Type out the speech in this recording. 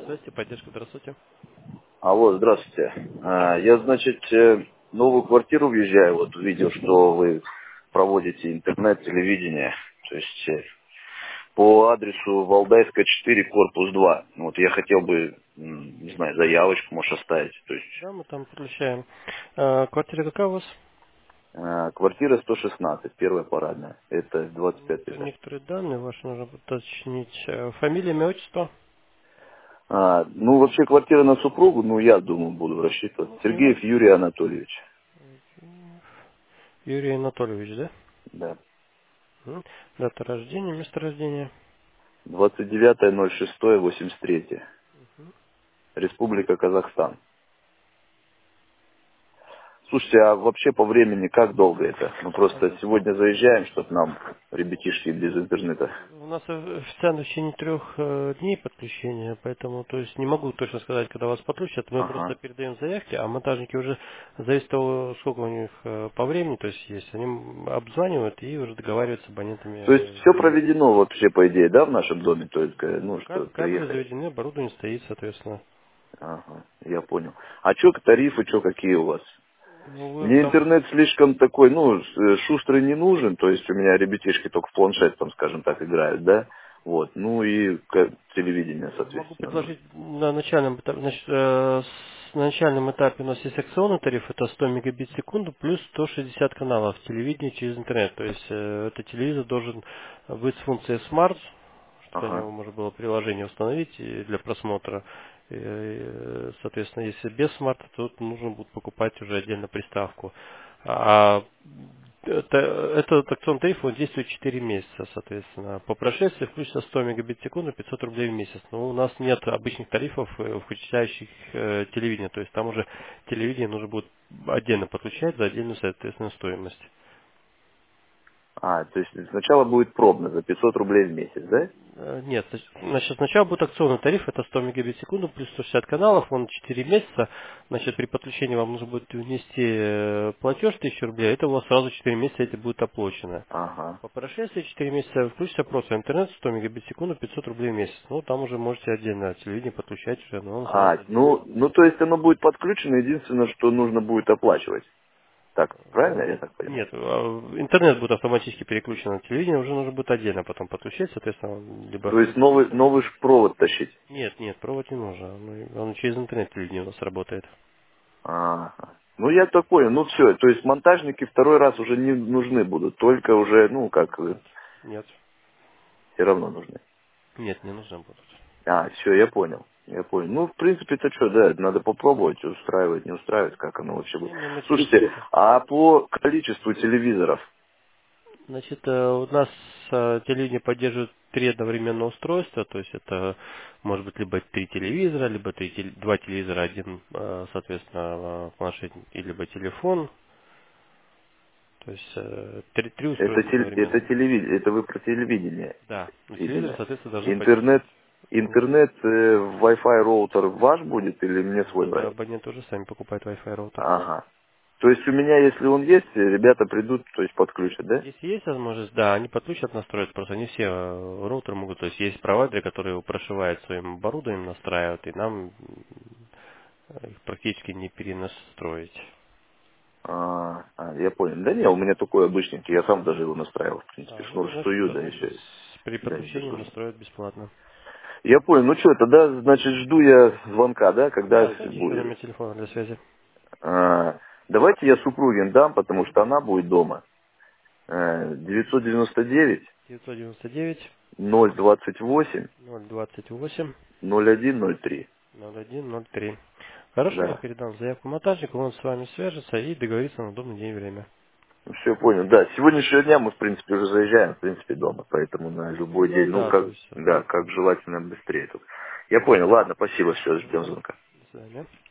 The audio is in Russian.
связи, поддержка, здравствуйте. Алло, здравствуйте. Я, значит, в новую квартиру въезжаю, вот увидел, что вы проводите интернет, телевидение, то есть по адресу Валдайская 4, корпус 2. Вот я хотел бы, не знаю, заявочку, может, оставить. То есть Да, мы там подключаем. Квартира какая у вас? квартира 116, первая парадная, это 25 этаж. Некоторые данные ваши нужно уточнить. Фамилия, имя, отчество? Ну, вообще квартира на супругу, ну, я думаю, буду рассчитывать. Ну, Сергеев имя? Юрий Анатольевич. Юрий Анатольевич, да? Да. Дата рождения, место рождения. 29.06.83. Республика Казахстан. Слушайте, а вообще по времени как долго это? Мы просто сегодня заезжаем, чтобы нам ребятишки без интернета. У нас официально в течение 3 дней подключения, поэтому то есть не могу точно сказать, когда вас подключат. Мы просто Ага. передаем заявки, а монтажники уже зависит от того, сколько у них по времени, то есть есть. Они обзванивают и уже договариваются с абонентами То есть все времени. проведено вообще, по идее, да, в нашем доме? То есть, ну, что Кабели приехали. заведены, оборудование стоит, соответственно. Ага, я понял. А что тарифы, что какие у вас? Ну, вы Мне там, интернет слишком такой, ну, шустрый не нужен, то есть у меня ребятишки только в планшет, там, скажем так, играют, да? Вот, ну и телевидение, могу соответственно, нужно. предложить на начальном этапе, значит, на начальном этапе у нас есть акционный тариф, это 100 мегабит в секунду плюс 160 каналов телевидения через интернет. То есть этот телевизор должен быть с функцией Smart, чтобы на Ага. него можно было приложение установить и для просмотра. Соответственно, если без смарта, то нужно будет покупать уже отдельно приставку. А этот акционный тариф он действует 4 месяца, соответственно. По прошествии включится 100 мегабит в секунду, 500 рублей в месяц. Но у нас нет обычных тарифов, включающих телевидение. То есть там уже телевидение нужно будет отдельно подключать за отдельную, соответственно, стоимость. То есть сначала будет пробно за 500 рублей в месяц, да? Нет, значит, сначала будет акционный тариф, это 100 мегабит в секунду, плюс 160 каналов, он 4 месяца. Значит, при подключении вам нужно будет внести платеж 1000 рублей, это у вас сразу 4 месяца это будет оплачено. Ага. По прошествии 4 месяца включится просто интернет 100 мегабит в секунду, 500 рублей в месяц. Ну, там уже можете отдельно телевидение подключать уже, но он сразу отдельно. Ну, то есть оно будет подключено, единственное, что нужно будет оплачивать. Так, правильно я так понимаю? Нет, интернет будет автоматически переключен на телевидение, уже нужно будет отдельно потом подключать, соответственно, либо То есть включить новый, 1000 новый рублей. ж провод тащить. Нет, провод не нужен. Он через интернет телевидение у нас работает. Ага. Ну, я так понял. Ну, все. То есть монтажники второй раз уже не нужны будут. Только уже, ну, как, Нет, нет, все равно нужны. нет, не нужны будут. Все, я понял. Я понял. Ну, в принципе, это что, да, надо попробовать, устраивать, не устраивать, как оно вообще будет. Не, мы Слушайте, тестируем. а по количеству телевизоров, Значит, у нас телевидение поддерживает 3 одновременно устройства, то есть это может быть либо 3 телевизора, либо 2 телевизора, один, соответственно, планшет, и либо телефон. То есть три это, устройства одновременно. это вы про телевидение Да, но телевизоры, именно. соответственно, должны Интернет, поддерживать. интернет, Wi-Fi роутер ваш будет или мне свой Нет, брать? абонент уже сами покупает Wi-Fi роутер. Ага. То есть у меня, если он есть, ребята придут, то есть подключат, да? Если есть возможность, да, они подключат, настроят, просто не все роутеры могут, то есть есть провайдеры, которые его прошивают своим оборудованием, настраивают, и нам их практически не перенастроить. Я понял. Да не, у меня такой обычненький, я сам даже его настраивал, в принципе, Ну, шнур значит, стую, да, и все. при Да, не подключении заслуженно. настроят бесплатно. Я понял. Ну что, тогда, значит, жду я звонка, да, когда Да, дайте еще будет. номер телефона для связи. Давайте я супруге дам, потому что она будет дома. 999 999 028 028 0103. 0103. Хорошо, я Да. передам заявку монтажнику, он с вами свяжется и договорится на удобный день и время. Все понял. Да, с сегодняшнего дня мы, в принципе, уже заезжаем, в принципе, дома, поэтому на любой Ну день, ну, да, то как, есть, да, как соответственно. желательно быстрее тут. Я понял. Ладно, спасибо, все, ждем звонка. До свидания.